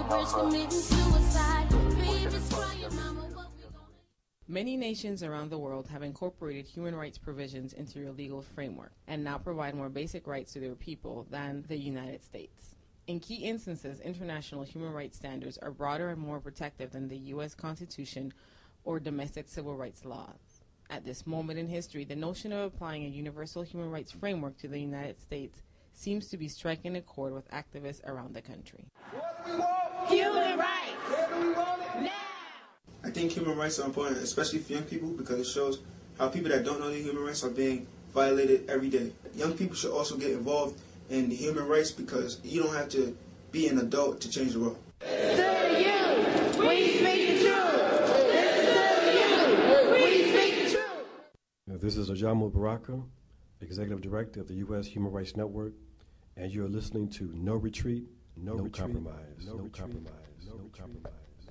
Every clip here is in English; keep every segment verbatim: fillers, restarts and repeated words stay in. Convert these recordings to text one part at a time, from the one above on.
Many nations around the world have incorporated human rights provisions into their legal framework and now provide more basic rights to their people than the United States. In key instances, international human rights standards are broader and more protective than the U S Constitution or domestic civil rights laws. At this moment in history, the notion of applying a universal human rights framework to the United States seems to be striking a chord with activists around the country. What do we want? Human rights! Where do we want it? Now! I think human rights are important, especially for young people, because it shows how people that don't know their human rights are being violated every day. Young people should also get involved in human rights because you don't have to be an adult to change the world. To you, we speak the truth. To you, we speak the truth. This is Ajamu Baraka, Executive Director of the U S Human Rights Network, and you're listening to No Retreat, No, no retreat, Compromise, No, no retreat, Compromise, No, no Compromise.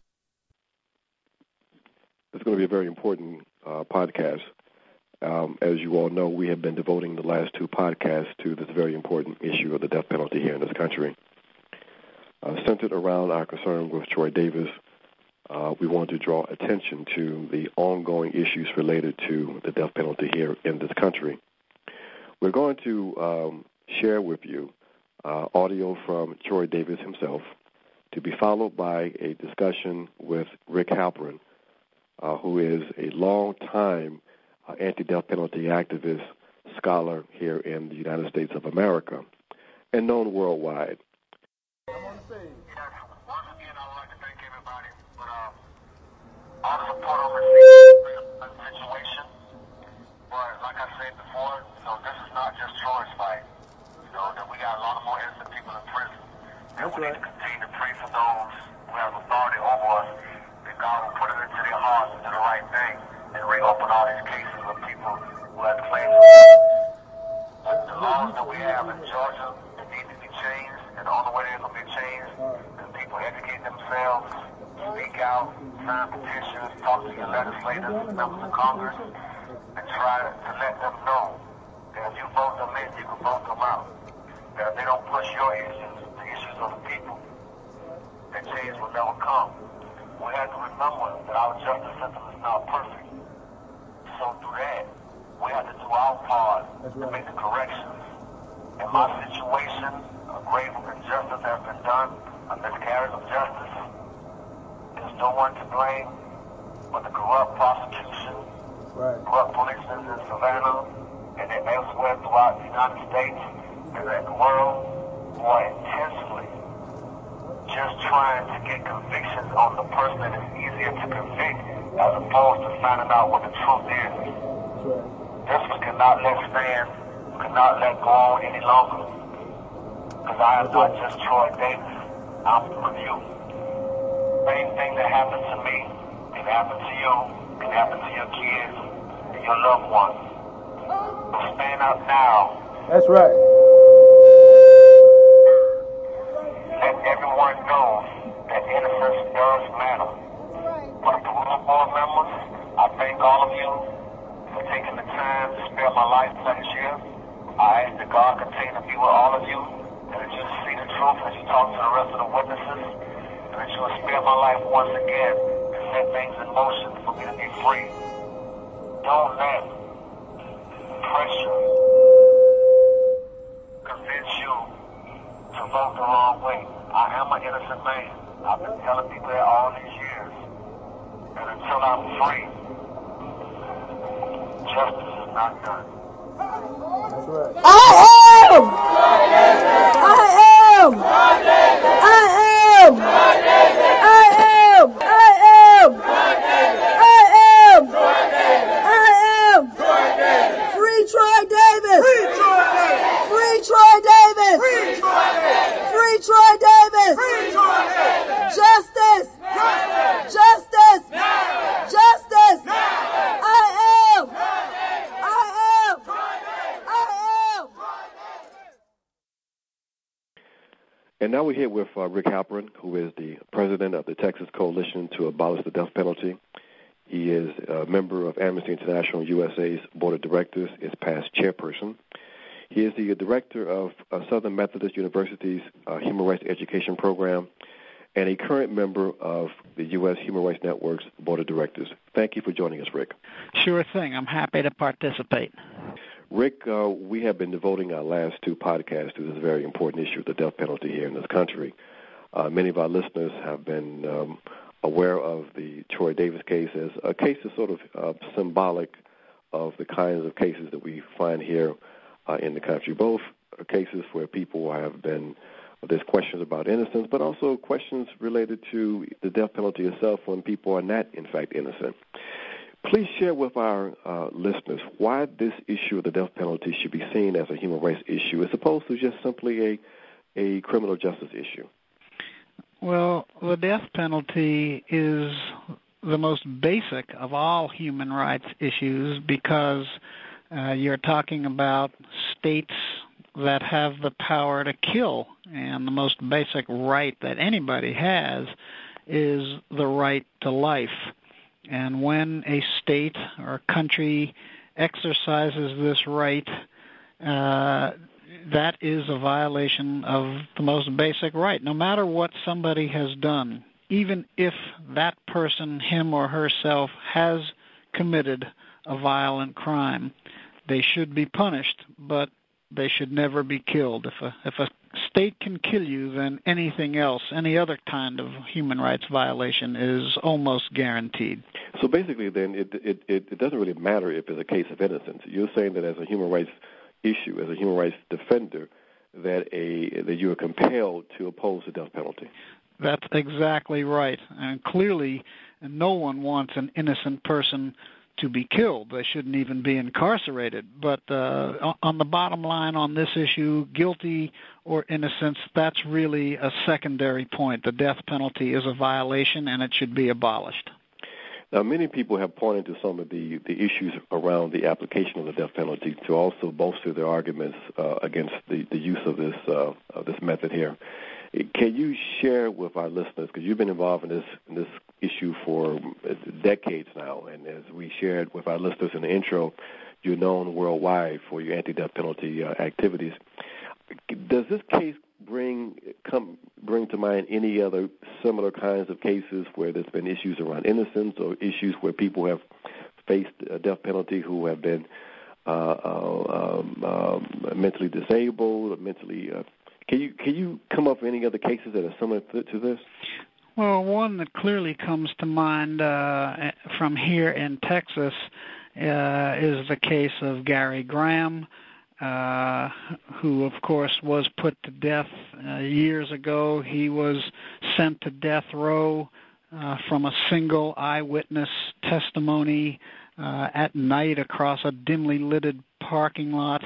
It's going to be a very important uh, podcast. Um, as you all know, we have been devoting the last two podcasts to this very important issue of the death penalty here in this country. Uh, centered around our concern with Troy Davis, uh, we want to draw attention to the ongoing issues related to the death penalty here in this country. We're going to um, share with you uh, audio from Troy Davis himself, to be followed by a discussion with Rick Halperin, uh, who is a long-time uh, anti-death penalty activist, scholar here in the United States of America, and known worldwide. I'm on the stage. Yes, once again, I would like to thank everybody for uh, all the support on the situation. But like I said before, you know, this is not just Troy's fight. You know, that we got a lot of more innocent people in prison. And we need to continue to pray for those who have authority over us, that God will put it into their hearts to do the right thing and reopen all these cases with people who have claims. The laws that we have in Georgia, they need to be changed, and the only way they're going to be changed is people educate themselves, speak out, sign petitions, talk to your legislators, members of Congress, and try to let them know that if you vote them in, you can vote them out. That if they don't push your issues, the issues of the people, that change will never come. We have to remember that our justice system is not perfect. So through that, we have to do our part to make the corrections. In my situation, a grave injustice has been done, a miscarriage of justice. There's no one to blame but the corrupt prosecution, right. corrupt policemen in Savannah, and then elsewhere throughout the United States and the world, who are intensely just trying to get convictions on the person that is easier to convict as opposed to finding out what the truth is. This we cannot let stand, we cannot let go on any longer. Because I am not just Troy Davis, I'm with you. Same thing that happened to me can happen to you, can happen to your kids and your loved ones. So stand up now. That's right. Let everyone know that innocence does matter. For the Peru board members, I thank all of you for taking the time to spare my life last year. I ask that God continue to be with all of you, and that you see the truth as you talk to the rest of the witnesses, and that you will spare my life once again and set things in motion for me to be free. Don't let pressure convince you to vote the wrong way. I am an innocent man. I've been telling people that all these years. And until I'm free, justice is not done. That's right. I am! I am! I am! I am! I am! I am! I am! Free Troy Davis! Free Troy Davis! Free Troy Davis! Free Troy Davis! Justice! Justice! Justice! I am! I am! I am! And now we're here with uh, Rick Halperin, who is the president of the Texas Coalition to Abolish the Death Penalty. He is a member of Amnesty International U S A's Board of Directors, is past chairperson. He is the director of uh, Southern Methodist University's uh, Human Rights Education Program, and a current member of the U S Human Rights Network's Board of Directors. Thank you for joining us, Rick. Sure thing. I'm happy to participate. Rick, uh, we have been devoting our last two podcasts to this very important issue of the death penalty here in this country. Uh, many of our listeners have been um, aware of the Troy Davis case as a case that's sort of uh, symbolic of the kinds of cases that we find here uh, in the country, both cases where people have been, there's questions about innocence, but also questions related to the death penalty itself when people are not, in fact, innocent. Please share with our uh, listeners why this issue of the death penalty should be seen as a human rights issue as opposed to just simply a, a criminal justice issue. Well, the death penalty is the most basic of all human rights issues because uh, you're talking about states that have the power to kill, and the most basic right that anybody has is the right to life. And when a state or country exercises this right, uh, that is a violation of the most basic right, no matter what somebody has done. Even if that person, him or herself, has committed a violent crime, they should be punished, but they should never be killed. If a, if a state can kill you, then anything else, any other kind of human rights violation is almost guaranteed. So basically, then, it, it, it doesn't really matter if it's a case of innocence. You're saying that as a human rights issue, as a human rights defender, that a that you are compelled to oppose the death penalty. That's exactly right. And clearly, no one wants an innocent person to be killed. They shouldn't even be incarcerated. But uh, on the bottom line on this issue, guilty or innocence, that's really a secondary point. The death penalty is a violation, and it should be abolished. Now, many people have pointed to some of the, the issues around the application of the death penalty to also bolster their arguments uh, against the, the use of this uh, of this method here. Can you share with our listeners, because you've been involved in this in this issue for decades now, and as we shared with our listeners in the intro, you're known worldwide for your anti-death penalty uh, activities. Does this case bring come bring to mind any other similar kinds of cases where there's been issues around innocence or issues where people have faced a death penalty who have been uh, uh, um, um, mentally disabled or mentally uh, Can you can you come up with any other cases that are similar to, to this? Well, one that clearly comes to mind uh, from here in Texas uh, is the case of Gary Graham, uh, who, of course, was put to death uh, years ago. He was sent to death row uh, from a single eyewitness testimony uh, at night across a dimly lit parking lot.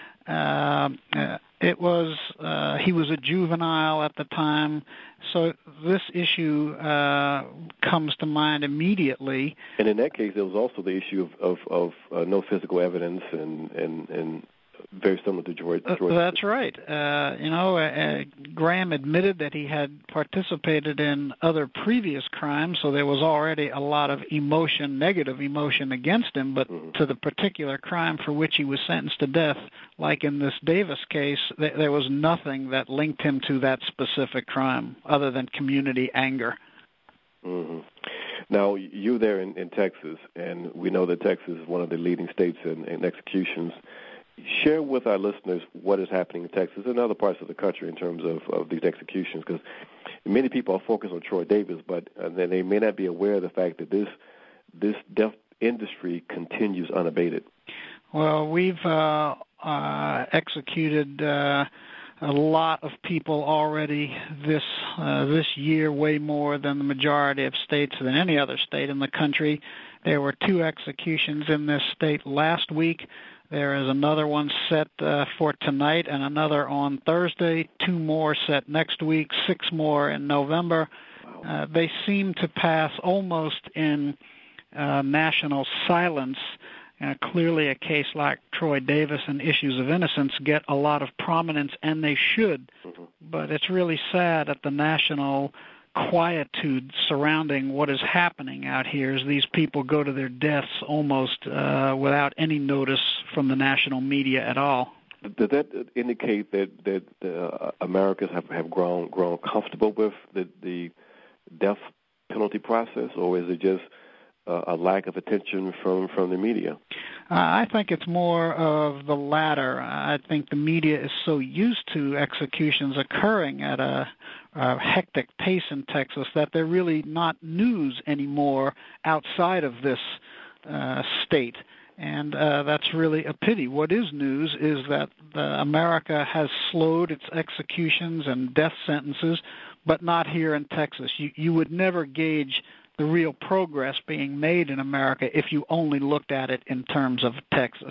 Uh, uh, it was uh, he was a juvenile at the time, so this issue uh, comes to mind immediately. And in that case, there was also the issue of of, of uh, no physical evidence, and and, and very similar to George. George. Uh, that's right. Uh, you know, uh, Graham admitted that he had participated in other previous crimes, so there was already a lot of emotion, negative emotion against him, but mm-hmm. to the particular crime for which he was sentenced to death, like in this Davis case, th- there was nothing that linked him to that specific crime other than community anger. Mm-hmm. Now, you're there in, in Texas, and we know that Texas is one of the leading states in, in executions. Share with our listeners what is happening in Texas and other parts of the country in terms of, of these executions, because many people are focused on Troy Davis, but uh, they may not be aware of the fact that this this death industry continues unabated. Well, we've uh, uh, executed uh, a lot of people already this uh, this year, way more than the majority of states, than any other state in the country. There were two executions in this state last week. There is another one set uh, for tonight and another on Thursday, two more set next week, six more in November. Uh, they seem to pass almost in uh, national silence. Uh, clearly a case like Troy Davis and issues of innocence get a lot of prominence, and they should. But it's really sad at the national quietude surrounding what is happening out here as these people go to their deaths almost uh, without any notice from the national media at all. Does that indicate that that uh, Americans have, have grown grown comfortable with the, the death penalty process, or is it just uh, a lack of attention from, from the media? Uh, I think it's more of the latter. I think the media is so used to executions occurring at a, a hectic pace in Texas that they're really not news anymore outside of this uh, state. And uh, that's really a pity. What is news is that uh, America has slowed its executions and death sentences, but not here in Texas. You, you would never gauge the real progress being made in America if you only looked at it in terms of Texas.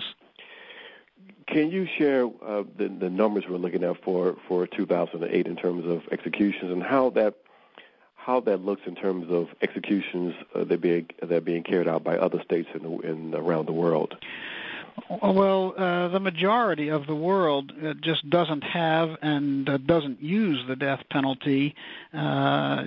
Can you share uh, the, the numbers we're looking at for, for two thousand eight in terms of executions and how that how that looks in terms of executions uh, that being that are being carried out by other states in, the, in around the world? Well, uh, the majority of the world uh, just doesn't have and uh, doesn't use the death penalty. Uh,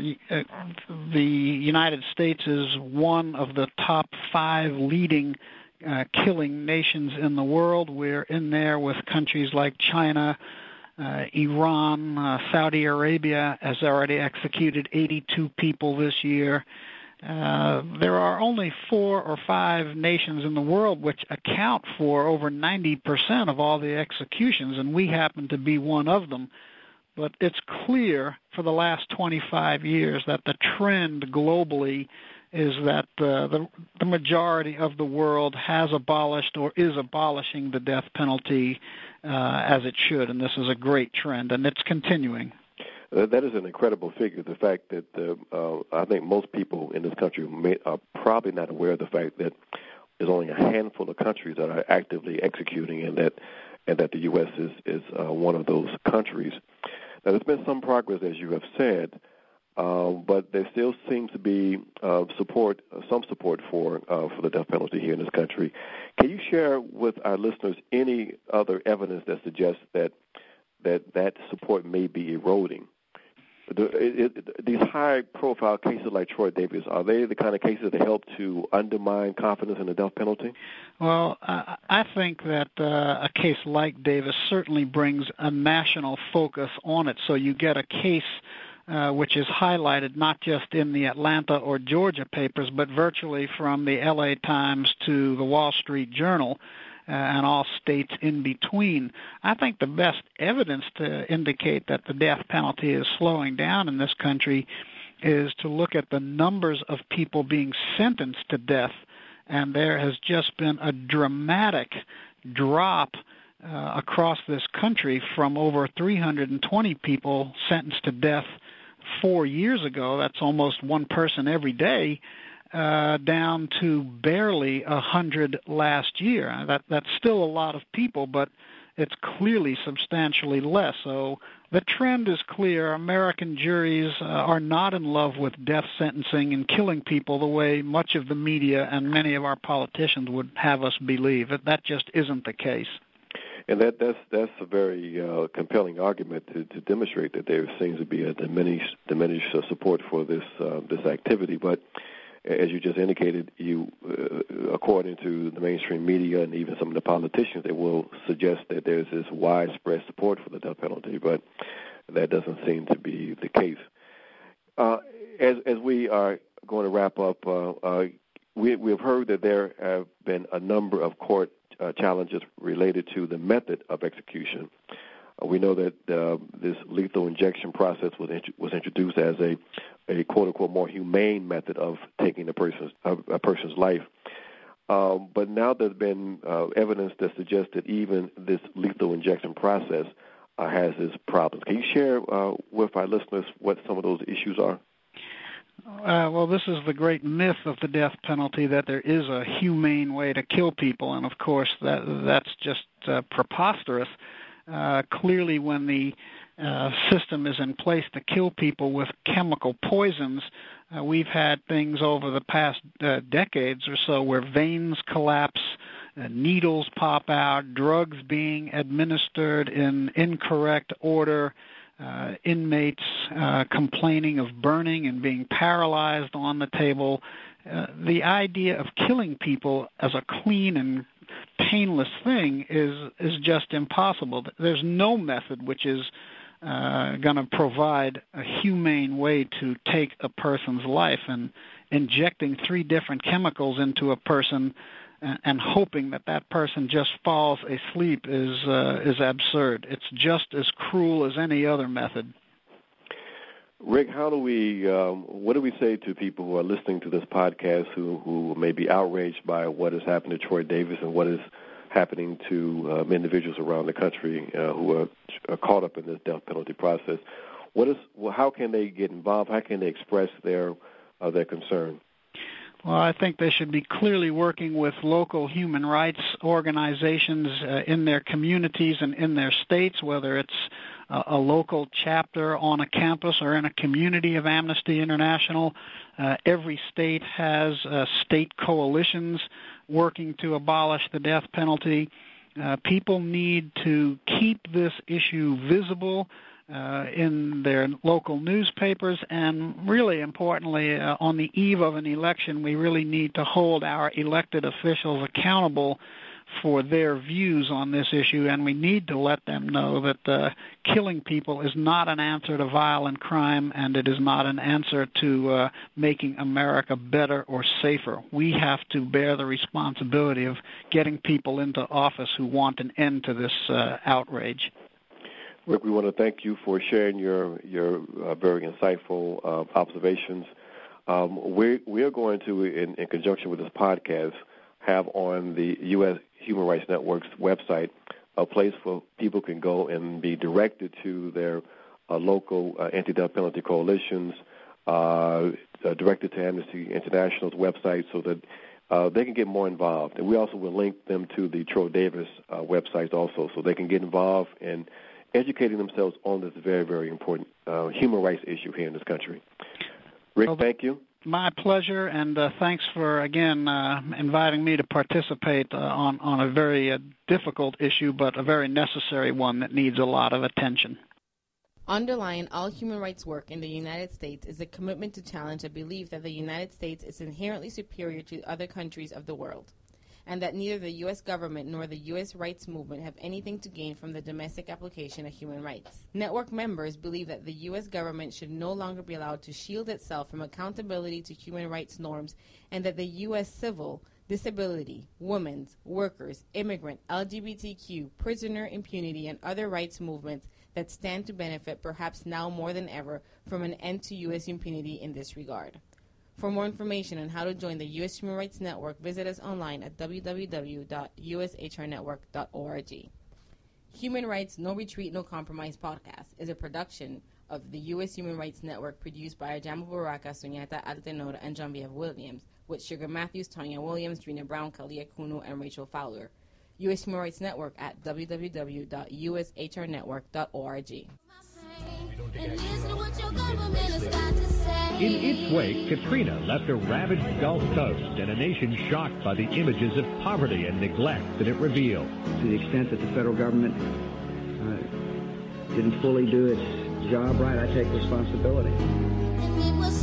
the United States is one of the top five leading uh, killing nations in the world. We're in there with countries like China, uh, Iran, uh, Saudi Arabia has already executed eighty-two people this year. Uh, there are only four or five nations in the world which account for over ninety percent of all the executions, and we happen to be one of them. But it's clear for the last twenty-five years that the trend globally is that uh, the, the majority of the world has abolished or is abolishing the death penalty uh, as it should, and this is a great trend, and it's continuing. Uh, that is an incredible figure. The fact that uh, uh, I think most people in this country may, are probably not aware of the fact that there's only a handful of countries that are actively executing, and that and that the U S is is uh, one of those countries. Now, there's been some progress, as you have said, uh, but there still seems to be uh, support, uh, some support for uh, for the death penalty here in this country. Can you share with our listeners any other evidence that suggests that that that support may be eroding? The, it, it, these high-profile cases like Troy Davis, are they the kind of cases that help to undermine confidence in the death penalty? Well, uh, I think that uh, a case like Davis certainly brings a national focus on it. So you get a case uh, which is highlighted not just in the Atlanta or Georgia papers, but virtually from the L A Times to the Wall Street Journal, Uh, and all states in between. I think the best evidence to indicate that the death penalty is slowing down in this country is to look at the numbers of people being sentenced to death, and there has just been a dramatic drop uh, across this country from over three hundred twenty people sentenced to death four years ago. That's almost one person every day. Uh, down to barely a hundred last year. That that's still a lot of people, but it's clearly substantially less. So the trend is clear. American juries uh, are not in love with death sentencing and killing people the way much of the media and many of our politicians would have us believe. That that just isn't the case. And that that's that's a very uh, compelling argument to, to demonstrate that there seems to be a diminished diminished uh, support for this uh, this activity, but as you just indicated, you, uh, according to the mainstream media and even some of the politicians, they will suggest that there's this widespread support for the death penalty, but that doesn't seem to be the case. Uh, as, as we are going to wrap up, uh, uh, we, we've heard that there have been a number of court uh, challenges related to the method of execution. Uh, we know that uh, this lethal injection process was int- was introduced as a, a quote-unquote more humane method of taking a person's a, a person's life. Um, but now there's been uh, evidence that suggests that even this lethal injection process uh, has its problems. Can you share uh, with our listeners what some of those issues are? Uh, well, this is the great myth of the death penalty, that there is a humane way to kill people, and of course that that's just uh, preposterous. Uh, clearly, when the uh, system is in place to kill people with chemical poisons, uh, we've had things over the past uh, decades or so where veins collapse, uh, needles pop out, drugs being administered in incorrect order, uh, inmates uh, complaining of burning and being paralyzed on the table. Uh, the idea of killing people as a clean and painless thing is is just impossible. There's no method which is uh, going to provide a humane way to take a person's life, and injecting three different chemicals into a person and, and hoping that that person just falls asleep is uh, is absurd. It's just as cruel as any other method. Rick, how do we, um, what do we say to people who are listening to this podcast who, who may be outraged by what has happened to Troy Davis and what is happening to um, individuals around the country uh, who are, are caught up in this death penalty process? What is, well, how can they get involved? How can they express their uh, their concern? Well, I think they should be clearly working with local human rights organizations uh, in their communities and in their states, whether it's uh, a local chapter on a campus or in a community of Amnesty International. Uh, every state has uh, state coalitions working to abolish the death penalty. Uh, people need to keep this issue visible Uh, in their local newspapers, and really importantly, uh, on the eve of an election, we really need to hold our elected officials accountable for their views on this issue, and we need to let them know that uh, killing people is not an answer to violent crime, and it is not an answer to uh, making America better or safer. We have to bear the responsibility of getting people into office who want an end to this uh, outrage. Rick, we want to thank you for sharing your your uh, very insightful uh, observations. Um, we we are going to, in, in conjunction with this podcast, have on the U S Human Rights Network's website a place where people can go and be directed to their uh, local uh, anti-death penalty coalitions, uh, uh, directed to Amnesty International's website so that uh, they can get more involved. And we also will link them to the Troy Davis uh, website also so they can get involved in educating themselves on this very, very important uh, human rights issue here in this country. Rick, well, thank you. My pleasure, and uh, thanks for, again, uh, inviting me to participate uh, on, on a very uh, difficult issue, but a very necessary one that needs a lot of attention. Underlying all human rights work in the United States is a commitment to challenge a belief that the United States is inherently superior to other countries of the world, and that neither the U S government nor the U S rights movement have anything to gain from the domestic application of human rights. Network members believe that the U S government should no longer be allowed to shield itself from accountability to human rights norms, and that the U S civil, disability, women's, workers, immigrant, L G B T Q, prisoner impunity, and other rights movements that stand to benefit, perhaps now more than ever, from an end to U S impunity in this regard. For more information on how to join the U S Human Rights Network, visit us online at w w w dot u s h r network dot org. Human Rights No Retreat, No Compromise podcast is a production of the U S Human Rights Network, produced by Ajambo Baraka, Sunyata Altenor, and Genevieve Williams, with Sugar Matthews, Tanya Williams, Drina Brown, Kalia Kuno, and Rachel Fowler. U S Human Rights Network at w w w dot u s h r network dot org. In its wake, Katrina left a ravaged Gulf Coast and a nation shocked by the images of poverty and neglect that it revealed. To the extent that the federal government uh, didn't fully do its job right, I take responsibility.